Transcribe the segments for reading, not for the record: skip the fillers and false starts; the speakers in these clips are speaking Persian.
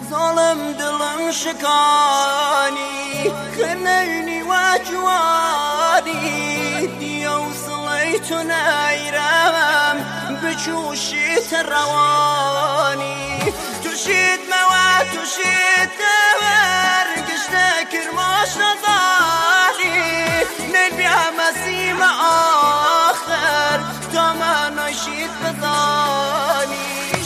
ظالم دڵم شکانی خنەرنی واجوانی دیە و سڵەی تو نایرم بچوشیت ڕەوانی توشیت مەوە توشیت دەوەر گشتە کرماش نەزانی نەبیا مەسیمە آخر تۆمە نەشیت بزانی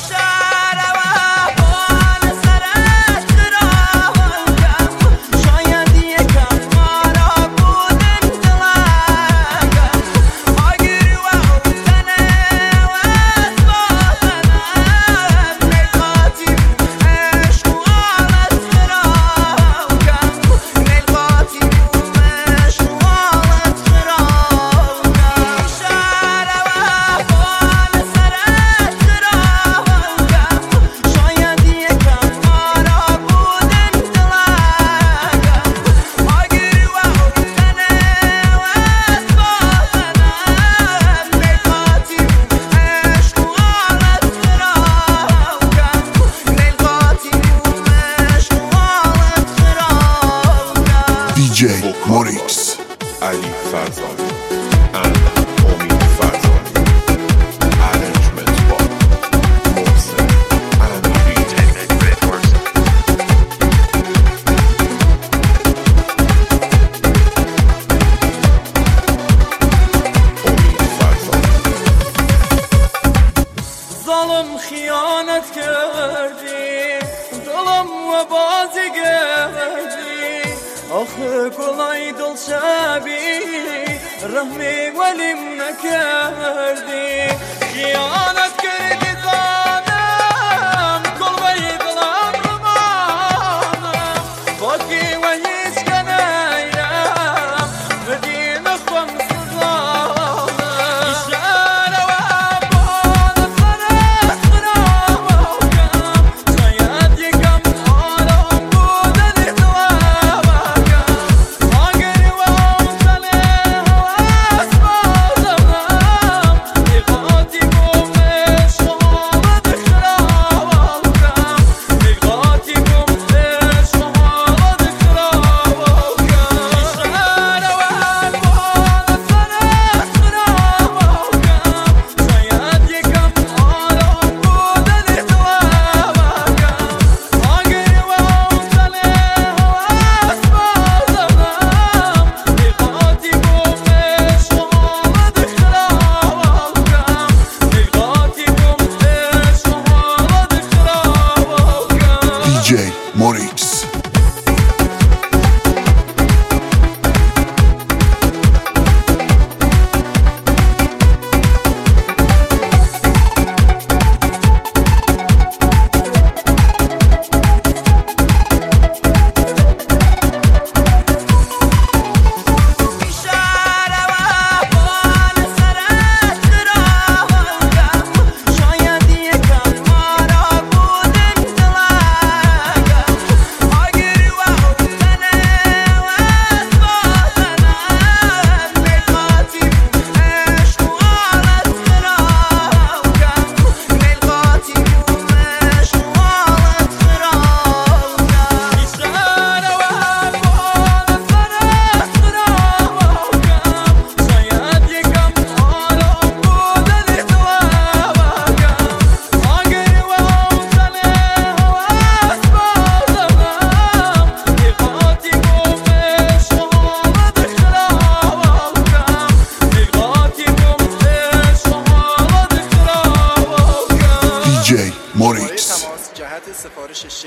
DJ Morix, Ali Fazali and Omi Fazali. Arrangement by Mohsen and Technic Records. Omi Fazali. ظالم خیانت کردی دلم و بازی کردی آخه kolay dol şabi rahmi velim nekerdی خیانت کردی زادم kol veydilam rumanım Faki ve hiç geneyram Medine komsuzlarım İşare ve bana sana kıram Avgam Şayet yıkam aram bu deli duam DJ Morix. DJ Morix.